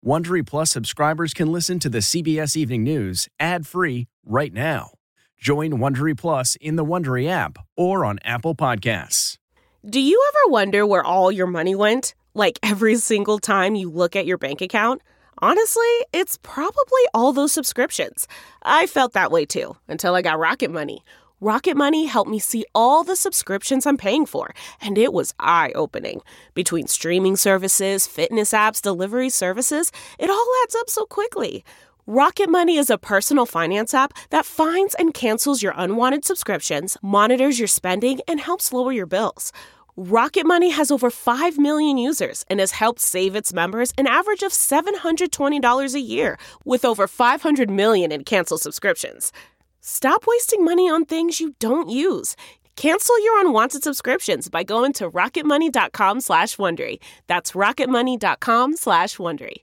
Wondery Plus subscribers can listen to the CBS Evening News ad-free right now. Join Wondery Plus in the Wondery app or on Apple Podcasts. Do you ever wonder where all your money went? Like every single time you look at your bank account? Honestly, it's probably all those subscriptions. I felt that way too, until I got Rocket Money. Rocket Money helped me see all the subscriptions I'm paying for, and it was eye-opening. Between streaming services, fitness apps, delivery services, it all adds up so quickly. Rocket Money is a personal finance app that finds and cancels your unwanted subscriptions, monitors your spending, and helps lower your bills. Rocket Money has over 5 million users and has helped save its members an average of $720 a year, with over 500 million in canceled subscriptions. Stop wasting money on things you don't use. Cancel your unwanted subscriptions by going to rocketmoney.com/Wondery. That's rocketmoney.com/Wondery.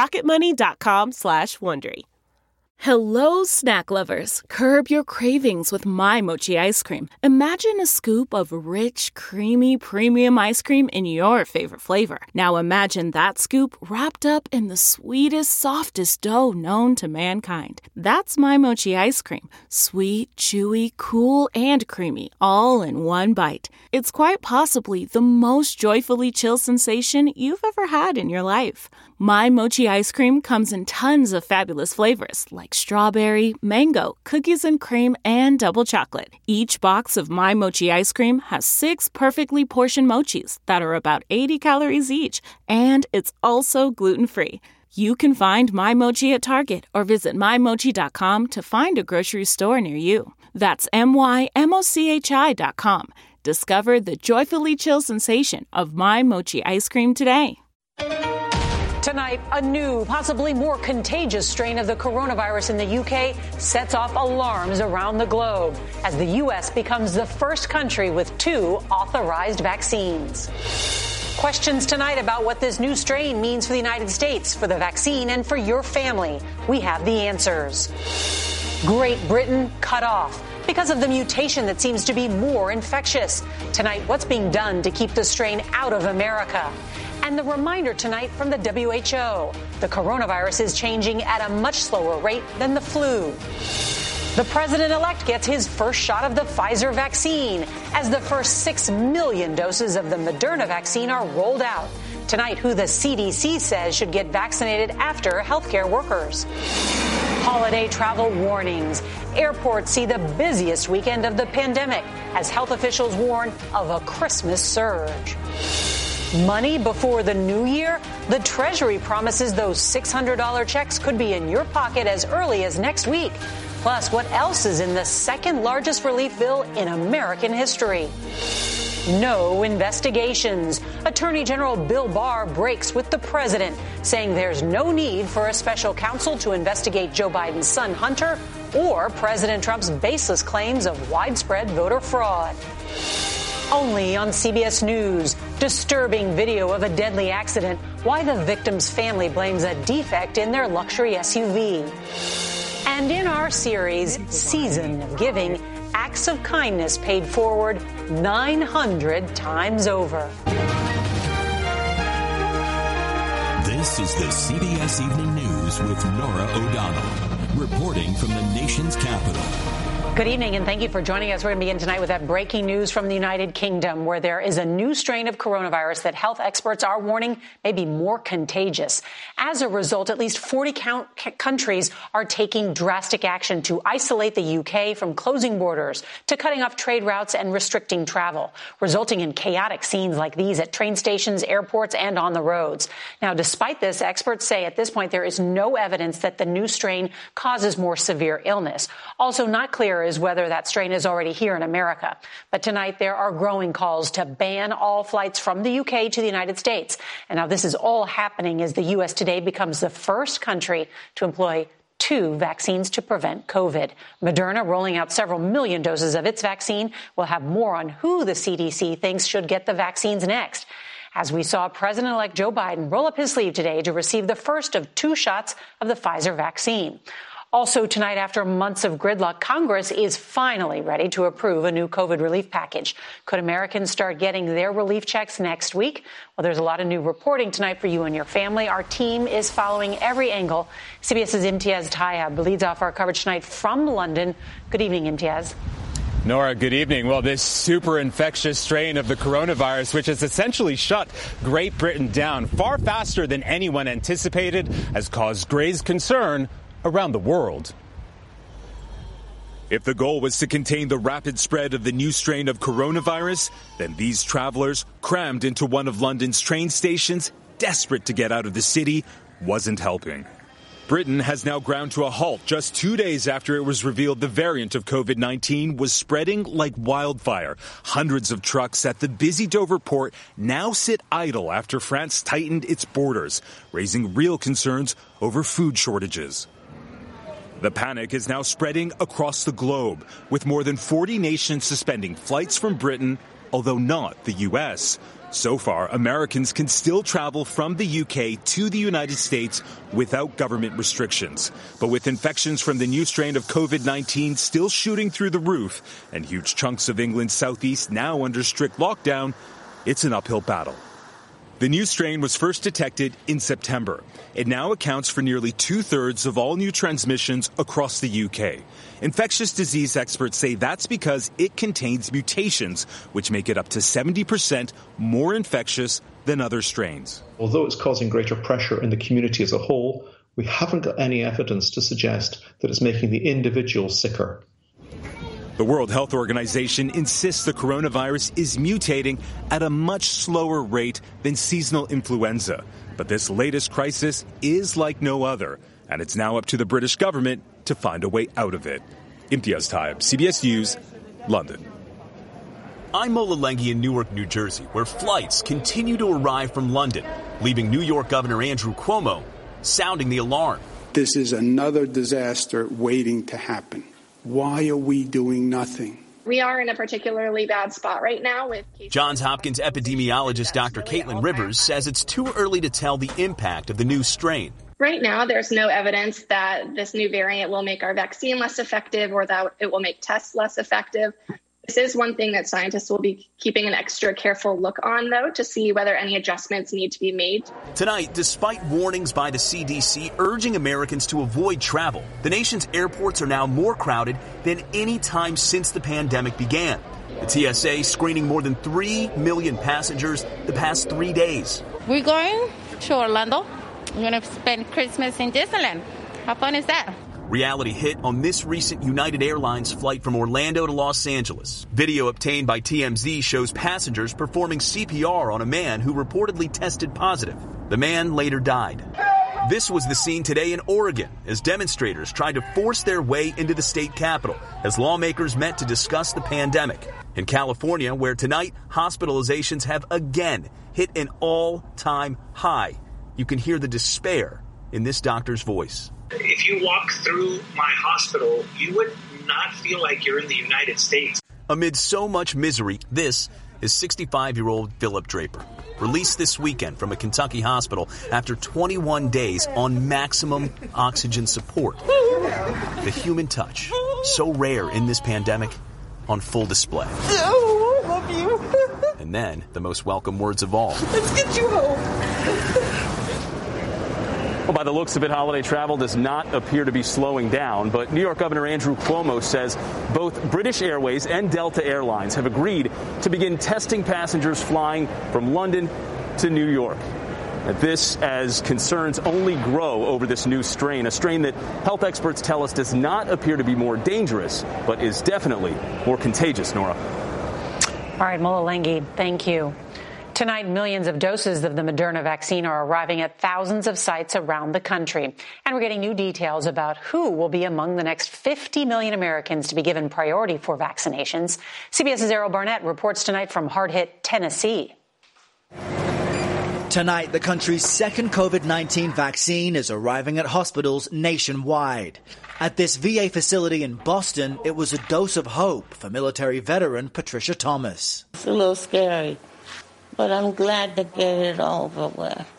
rocketmoney.com/Wondery. Hello, snack lovers. Curb your cravings with My Mochi ice cream. Imagine a scoop of rich, creamy, premium ice cream in your favorite flavor. Now imagine that scoop wrapped up in the sweetest, softest dough known to mankind. That's My Mochi ice cream. Sweet, chewy, cool, and creamy, all in one bite. It's quite possibly the most joyfully chill sensation you've ever had in your life. My Mochi ice cream comes in tons of fabulous flavors like strawberry, mango, cookies and cream, and double chocolate. Each box of My Mochi ice cream has 6 perfectly portioned mochis that are about 80 calories each, and it's also gluten-free. You can find My Mochi at Target or visit mymochi.com to find a grocery store near you. That's mymochi.com. Discover the joyfully chill sensation of My Mochi ice cream today. Tonight, a new, possibly more contagious strain of the coronavirus in the UK sets off alarms around the globe as the U.S. becomes the first country with 2 authorized vaccines. Questions tonight about what this new strain means for the United States, for the vaccine, and for your family. We have the answers. Great Britain cut off because of the mutation that seems to be more infectious. Tonight, what's being done to keep the strain out of America? And the reminder tonight from the WHO, the coronavirus is changing at a much slower rate than the flu. The president-elect gets his first shot of the Pfizer vaccine as the first 6 million doses of the Moderna vaccine are rolled out. Tonight, who the CDC says should get vaccinated after healthcare workers. Holiday travel warnings. Airports see the busiest weekend of the pandemic as health officials warn of a Christmas surge. Money before the new year? The Treasury promises those $600 checks could be in your pocket as early as next week. Plus, what else is in the second largest relief bill in American history? No investigations. Attorney General Bill Barr breaks with the president, saying there's no need for a special counsel to investigate Joe Biden's son, Hunter, or President Trump's baseless claims of widespread voter fraud. Only on CBS News, disturbing video of a deadly accident, why the victim's family blames a defect in their luxury SUV. And in our series, Season of Giving, acts of kindness paid forward 900 times over. This is the CBS Evening News with Norah O'Donnell, reporting from the nation's capital. Good evening, and thank you for joining us. We're going to begin tonight with that breaking news from the United Kingdom, where there is a new strain of coronavirus that health experts are warning may be more contagious. As a result, at least 40 countries are taking drastic action to isolate the UK from closing borders, to cutting off trade routes and restricting travel, resulting in chaotic scenes like these at train stations, airports, and on the roads. Now, despite this, experts say at this point there is no evidence that the new strain causes more severe illness. Also not clear is whether that strain is already here in America. But tonight there are growing calls to ban all flights from the UK to the United States. And now this is all happening as the U.S. today becomes the first country to employ 2 vaccines to prevent COVID. Moderna rolling out several million doses of its vaccine. We'll have more on who the CDC thinks should get the vaccines next. As we saw President-elect Joe Biden roll up his sleeve today to receive the first of 2 shots of the Pfizer vaccine. Also tonight, after months of gridlock, Congress is finally ready to approve a new COVID relief package. Could Americans start getting their relief checks next week? Well, there's a lot of new reporting tonight for you and your family. Our team is following every angle. CBS's Imtiaz Tyab leads off our coverage tonight from London. Good evening, Imtiaz. Nora, good evening. Well, this super infectious strain of the coronavirus, which has essentially shut Great Britain down far faster than anyone anticipated, has caused grave concern around the world. If the goal was to contain the rapid spread of the new strain of coronavirus, then these travelers, crammed into one of London's train stations, desperate to get out of the city, wasn't helping. Britain has now ground to a halt just 2 days after it was revealed the variant of COVID-19 was spreading like wildfire. Hundreds of trucks at the busy Dover port now sit idle after France tightened its borders, raising real concerns over food shortages. The panic is now spreading across the globe, with more than 40 nations suspending flights from Britain, although not the U.S. So far, Americans can still travel from the UK to the United States without government restrictions. But with infections from the new strain of COVID-19 still shooting through the roof and huge chunks of England's southeast now under strict lockdown, it's an uphill battle. The new strain was first detected in September. It now accounts for nearly 2/3 of all new transmissions across the UK. Infectious disease experts say that's because it contains mutations, which make it up to 70% more infectious than other strains. Although it's causing greater pressure in the community as a whole, we haven't got any evidence to suggest that it's making the individual sicker. The World Health Organization insists the coronavirus is mutating at a much slower rate than seasonal influenza. But this latest crisis is like no other, and it's now up to the British government to find a way out of it. Imtiaz Tyab, CBS News, London. I'm Mola Lenghi in Newark, New Jersey, where flights continue to arrive from London, leaving New York Governor Andrew Cuomo sounding the alarm. This is another disaster waiting to happen. Why are we doing nothing? We are in a particularly bad spot right now with Johns Hopkins epidemiologist Dr. Caitlin Rivers says it's too early to tell the impact of the new strain. Right now, there's no evidence that this new variant will make our vaccine less effective or that it will make tests less effective. This is one thing that scientists will be keeping an extra careful look on, though, to see whether any adjustments need to be made. Tonight, despite warnings by the CDC urging Americans to avoid travel, the nation's airports are now more crowded than any time since the pandemic began. The TSA screening more than 3 million passengers the past 3 days. We're going to Orlando. We're going to spend Christmas in Disneyland. How fun is that? Reality hit on this recent United Airlines flight from Orlando to Los Angeles. Video obtained by TMZ shows passengers performing CPR on a man who reportedly tested positive. The man later died. This was the scene today in Oregon as demonstrators tried to force their way into the state capitol as lawmakers met to discuss the pandemic. In California, where tonight hospitalizations have again hit an all-time high, you can hear the despair in this doctor's voice. If you walk through my hospital, you would not feel like you're in the United States. Amid so much misery, this is 65-year-old Philip Draper, released this weekend from a Kentucky hospital after 21 days on maximum oxygen support. The human touch, so rare in this pandemic, on full display. Oh, I love you. And then, the most welcome words of all. Let's get you home. Well, by the looks of it, holiday travel does not appear to be slowing down, but New York Governor Andrew Cuomo says both British Airways and Delta Airlines have agreed to begin testing passengers flying from London to New York. This as concerns only grow over this new strain, a strain that health experts tell us does not appear to be more dangerous, but is definitely more contagious, Nora. All right, Mola Lenghi, thank you. Tonight, millions of doses of the Moderna vaccine are arriving at thousands of sites around the country. And we're getting new details about who will be among the next 50 million Americans to be given priority for vaccinations. CBS's Errol Barnett reports tonight from hard-hit Tennessee. Tonight, the country's second COVID-19 vaccine is arriving at hospitals nationwide. At this VA facility in Boston, it was a dose of hope for military veteran Patricia Thomas. It's a little scary, but I'm glad to get it over with.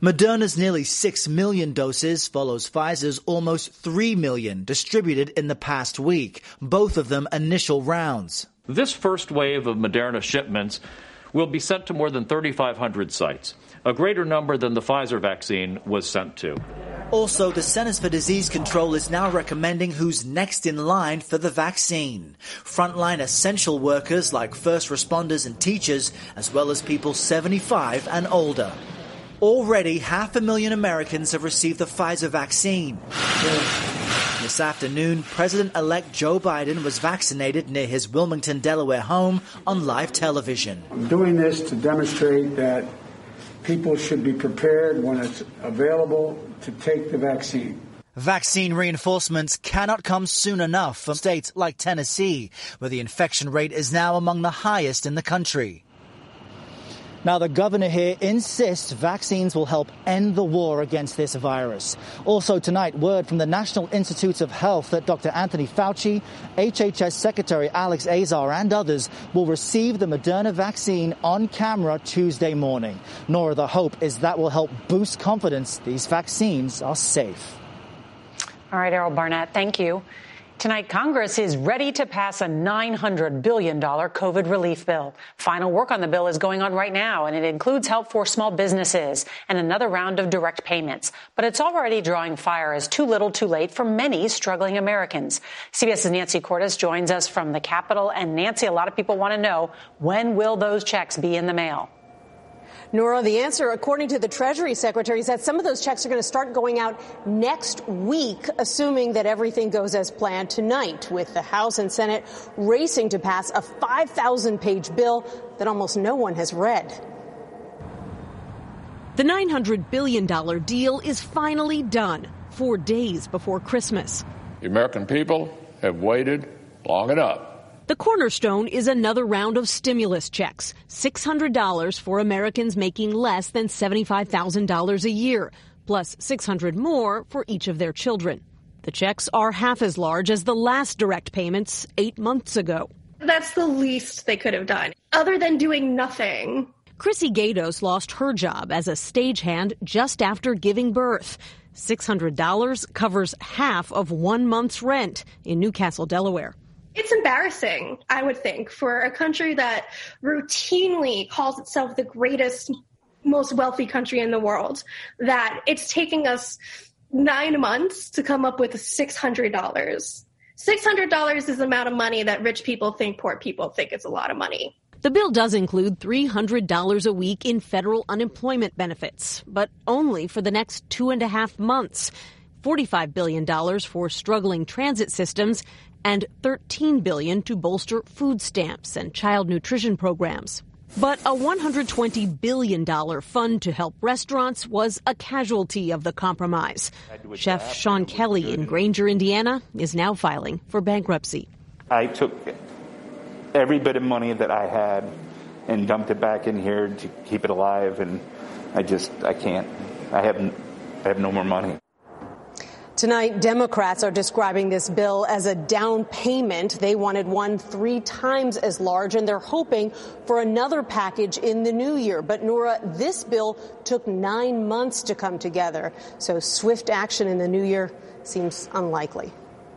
Moderna's nearly 6 million doses follows Pfizer's almost 3 million distributed in the past week, both of them initial rounds. This first wave of Moderna shipments will be sent to more than 3,500 sites, a greater number than the Pfizer vaccine was sent to. Also, the Centers for Disease Control is now recommending who's next in line for the vaccine. Frontline essential workers like first responders and teachers, as well as people 75 and older. Already, 500,000 Americans have received the Pfizer vaccine. This afternoon, President-elect Joe Biden was vaccinated near his Wilmington, Delaware home on live television. I'm doing this to demonstrate that people should be prepared when it's available to take the vaccine. Vaccine reinforcements cannot come soon enough from states like Tennessee, where the infection rate is now among the highest in the country. Now, the governor here insists vaccines will help end the war against this virus. Also tonight, word from the National Institutes of Health that Dr. Anthony Fauci, HHS Secretary Alex Azar and others will receive the Moderna vaccine on camera Tuesday morning. Nora, the hope is that will help boost confidence these vaccines are safe. All right, Errol Barnett, thank you. Tonight, Congress is ready to pass a $900 billion COVID relief bill. Final work on the bill is going on right now, and it includes help for small businesses and another round of direct payments. But it's already drawing fire as too little too late for many struggling Americans. CBS's Nancy Cordes joins us from the Capitol. And Nancy, a lot of people want to know, when will those checks be in the mail? Nora, the answer, according to the Treasury Secretary, is that some of those checks are going to start going out next week, assuming that everything goes as planned tonight, with the House and Senate racing to pass a 5,000-page bill that almost no one has read. The $900 billion deal is finally done, 4 days before Christmas. The American people have waited long enough. The cornerstone is another round of stimulus checks, $600 for Americans making less than $75,000 a year, plus $600 more for each of their children. The checks are half as large as the last direct payments 8 months ago. That's the least they could have done, other than doing nothing. Chrissy Gatos lost her job as a stagehand just after giving birth. $600 covers half of 1 month's rent in Newcastle, Delaware. It's embarrassing, I would think, for a country that routinely calls itself the greatest, most wealthy country in the world, that it's taking us 9 months to come up with $600. $600 is the amount of money that rich people think poor people think is a lot of money. The bill does include $300 a week in federal unemployment benefits, but only for the next 2.5 months. $45 billion for struggling transit systems, and $13 billion to bolster food stamps and child nutrition programs. But a $120 billion fund to help restaurants was a casualty of the compromise. Chef Sean Kelly in Granger, Indiana, is now filing for bankruptcy. I took every bit of money that I had and dumped it back in here to keep it alive, and I can't. I have no more money. Tonight, Democrats are describing this bill as a down payment. They wanted one 3 times as large, and they're hoping for another package in the new year. But, Nora, this bill took 9 months to come together, so swift action in the new year seems unlikely.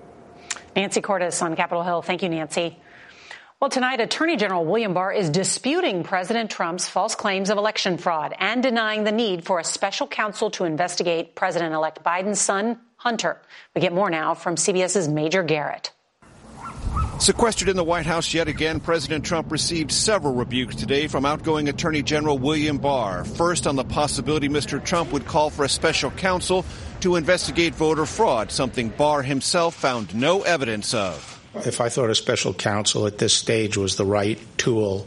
Nancy Cordes on Capitol Hill. Thank you, Nancy. Well, tonight, Attorney General William Barr is disputing President Trump's false claims of election fraud and denying the need for a special counsel to investigate President-elect Biden's son, Hunter. We get more now from CBS's Major Garrett. Sequestered in the White House yet again, President Trump received several rebukes today from outgoing Attorney General William Barr. First, on the possibility Mr. Trump would call for a special counsel to investigate voter fraud, something Barr himself found no evidence of. If I thought a special counsel at this stage was the right tool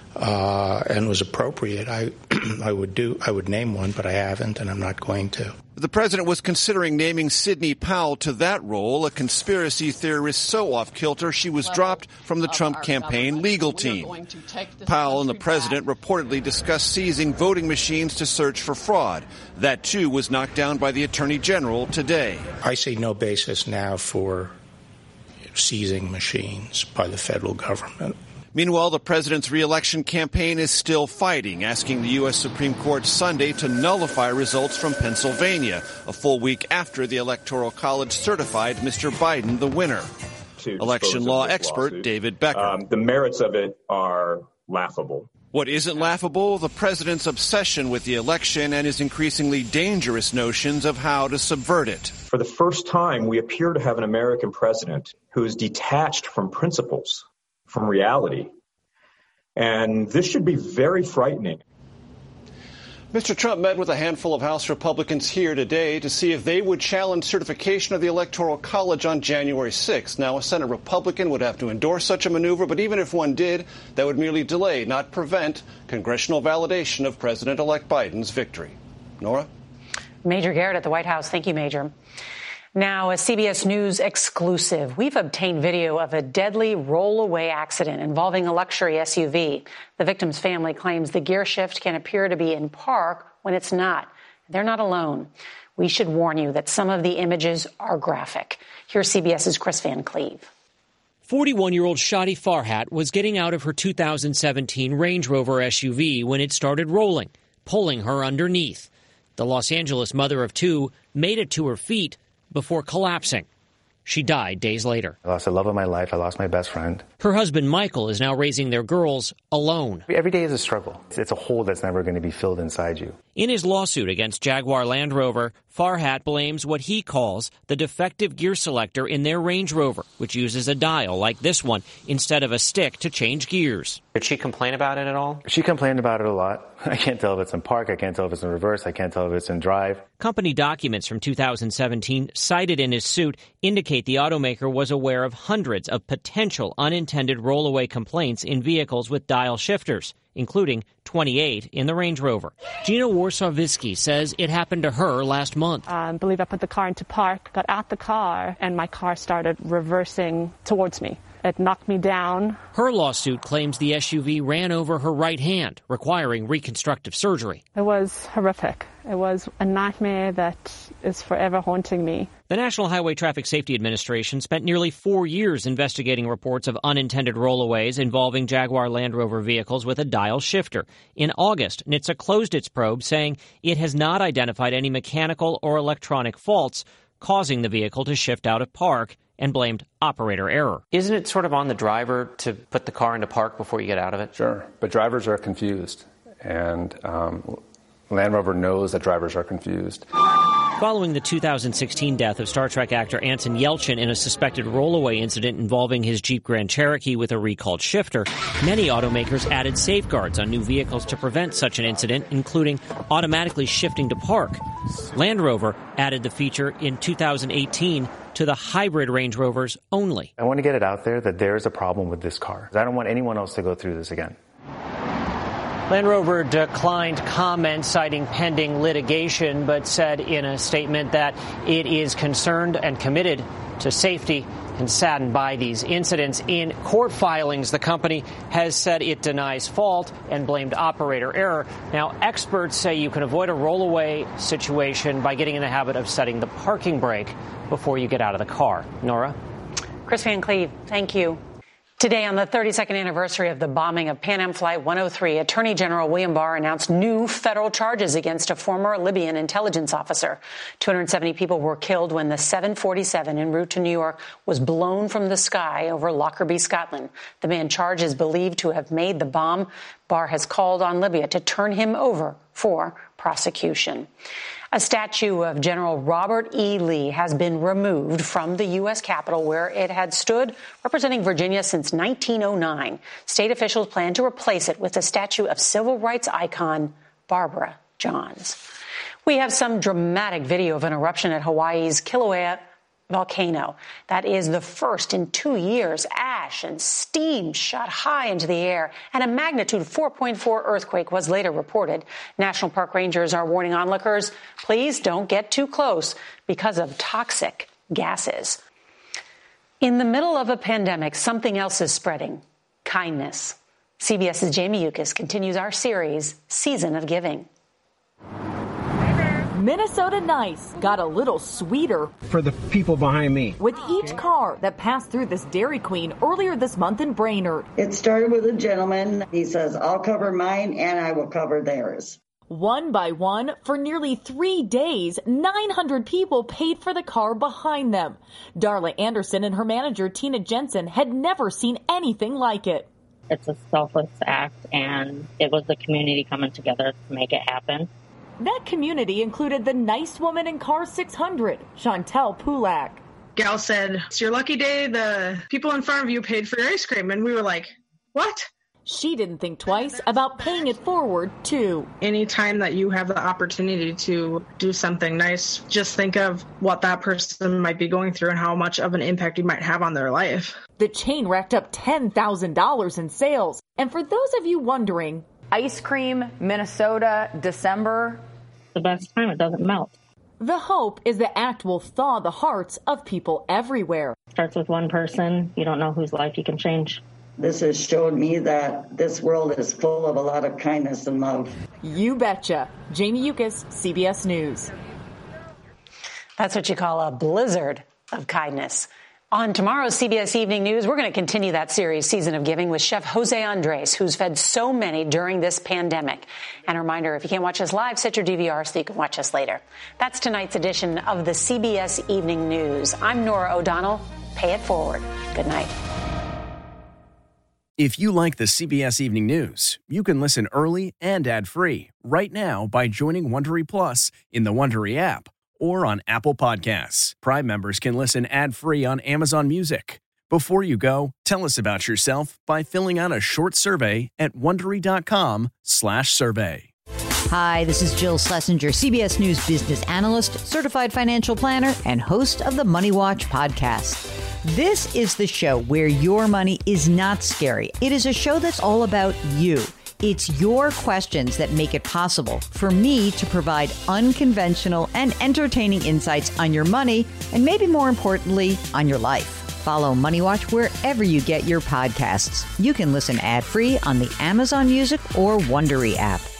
and was appropriate, I would name one, but I haven't, and I'm not going to. The president was considering naming Sidney Powell to that role, a conspiracy theorist so off-kilter she was dropped from the Trump campaign legal team. Powell and the president reportedly discussed seizing voting machines to search for fraud. That, too, was knocked down by the Attorney General today. I see no basis now for seizing machines by the federal government. Meanwhile, the president's re-election campaign is still fighting, asking the U.S. Supreme Court Sunday to nullify results from Pennsylvania, a full week after the Electoral College certified Mr. Biden the winner. Election law expert David Becker. The merits of it are laughable. What isn't laughable? The president's obsession with the election and his increasingly dangerous notions of how to subvert it. For the first time, we appear to have an American president who is detached from principles, from reality. And this should be very frightening. Mr. Trump met with a handful of House Republicans here today to see if they would challenge certification of the Electoral College on January 6th. Now, a Senate Republican would have to endorse such a maneuver, but even if one did, that would merely delay, not prevent, congressional validation of President-elect Biden's victory. Nora? Major Garrett at the White House. Thank you, Major. Now, a CBS News exclusive. We've obtained video of a deadly rollaway accident involving a luxury SUV. The victim's family claims the gear shift can appear to be in park when it's not. They're not alone. We should warn you that some of the images are graphic. Here's CBS's Chris Van Cleve. 41-year-old Shadi Farhat was getting out of her 2017 Range Rover SUV when it started rolling, pulling her underneath. The Los Angeles mother of two made it to her feet before collapsing. She died days later. I lost the love of my life. I lost my best friend. Her husband, Michael, is now raising their girls alone. Every day is a struggle. It's a hole that's never going to be filled inside you. In his lawsuit against Jaguar Land Rover, Farhat blames what he calls the defective gear selector in their Range Rover, which uses a dial like this one instead of a stick to change gears. Did she complain about it at all? She complained about it a lot. I can't tell if it's in park. I can't tell if it's in reverse. I can't tell if it's in drive. Company documents from 2017 cited in his suit indicate the automaker was aware of hundreds of potential unintended rollaway complaints in vehicles with dial shifters, including 28 in the Range Rover. Gina Warsawicki says it happened to her last month. I believe I put the car into park, got out the car, and my car started reversing towards me. It knocked me down. Her lawsuit claims the SUV ran over her right hand, requiring reconstructive surgery. It was horrific. It was a nightmare that is forever haunting me. The National Highway Traffic Safety Administration spent nearly 4 years investigating reports of unintended rollaways involving Jaguar Land Rover vehicles with a dial shifter. In August, NHTSA closed its probe, saying it has not identified any mechanical or electronic faults causing the vehicle to shift out of park, and blamed operator error. Isn't it sort of on the driver to put the car into park before you get out of it? Sure, but drivers are confused, and Land Rover knows that drivers are confused. Following the 2016 death of Star Trek actor Anton Yelchin in a suspected rollaway incident involving his Jeep Grand Cherokee with a recalled shifter, many automakers added safeguards on new vehicles to prevent such an incident, including automatically shifting to park. Land Rover added the feature in 2018 to the hybrid Range Rovers only. I want to get it out there that there is a problem with this car. I don't want anyone else to go through this again. Land Rover declined comment citing pending litigation, but said in a statement that it is concerned and committed to safety and saddened by these incidents. In court filings, the company has said it denies fault and blamed operator error. Now, experts say you can avoid a rollaway situation by getting in the habit of setting the parking brake before you get out of the car. Nora? Chris Van Cleve, thank you. Today, on the 32nd anniversary of the bombing of Pan Am Flight 103, Attorney General William Barr announced new federal charges against a former Libyan intelligence officer. 270 people were killed when the 747 en route to New York was blown from the sky over Lockerbie, Scotland. The man charged is believed to have made the bomb. Barr has called on Libya to turn him over for prosecution. A statue of General Robert E. Lee has been removed from the U.S. Capitol, where it had stood representing Virginia since 1909. State officials plan to replace it with a statue of civil rights icon Barbara Johns. We have some dramatic video of an eruption at Hawaii's Kilauea volcano. That is the first in 2 years. Ash and steam shot high into the air, and a magnitude 4.4 earthquake was later reported. National Park Rangers are warning onlookers, please don't get too close because of toxic gases. In the middle of a pandemic, something else is spreading: kindness. CBS's Jamie Yuccas continues our series, Season of Giving. Minnesota Nice got a little sweeter for the people behind me with each car that passed through this Dairy Queen earlier this month in Brainerd. It started with a gentleman. He says, I'll cover mine and I will cover theirs. One by one, for nearly 3 days, 900 people paid for the car behind them. Darla Anderson and her manager, Tina Jensen, had never seen anything like it. It's a selfless act, and it was the community coming together to make it happen. That community included the Nice Woman in Car 600, Chantel Pulak. Gal said, it's your lucky day. The people in front of you paid for your ice cream. And we were like, what? She didn't think twice about paying it forward, too. Anytime that you have the opportunity to do something nice, just think of what that person might be going through and how much of an impact you might have on their life. The chain racked up $10,000 in sales. And for those of you wondering, ice cream, Minnesota, December. The best time, it doesn't melt. The hope is the act will thaw the hearts of people everywhere. Starts with one person. You don't know whose life you can change. This has showed me that this world is full of a lot of kindness and love. You betcha. Jamie Yukas, CBS News. That's what you call a blizzard of kindness. On tomorrow's CBS Evening News, we're going to continue that series, Season of Giving, with Chef Jose Andres, who's fed so many during this pandemic. And a reminder, if you can't watch us live, set your DVR so you can watch us later. That's tonight's edition of the CBS Evening News. I'm Norah O'Donnell. Pay it forward. Good night. If you like the CBS Evening News, you can listen early and ad-free right now by joining Wondery Plus in the Wondery app or on Apple Podcasts. Prime members can listen ad-free on Amazon Music. Before you go, tell us about yourself by filling out a short survey at Wondery.com/survey. Hi, this is Jill Schlesinger, CBS News business analyst, certified financial planner, and host of the Money Watch podcast. This is the show where your money is not scary. It is a show that's all about you. It's your questions that make it possible for me to provide unconventional and entertaining insights on your money, and maybe more importantly, on your life. Follow Money Watch wherever you get your podcasts. You can listen ad-free on the Amazon Music or Wondery app.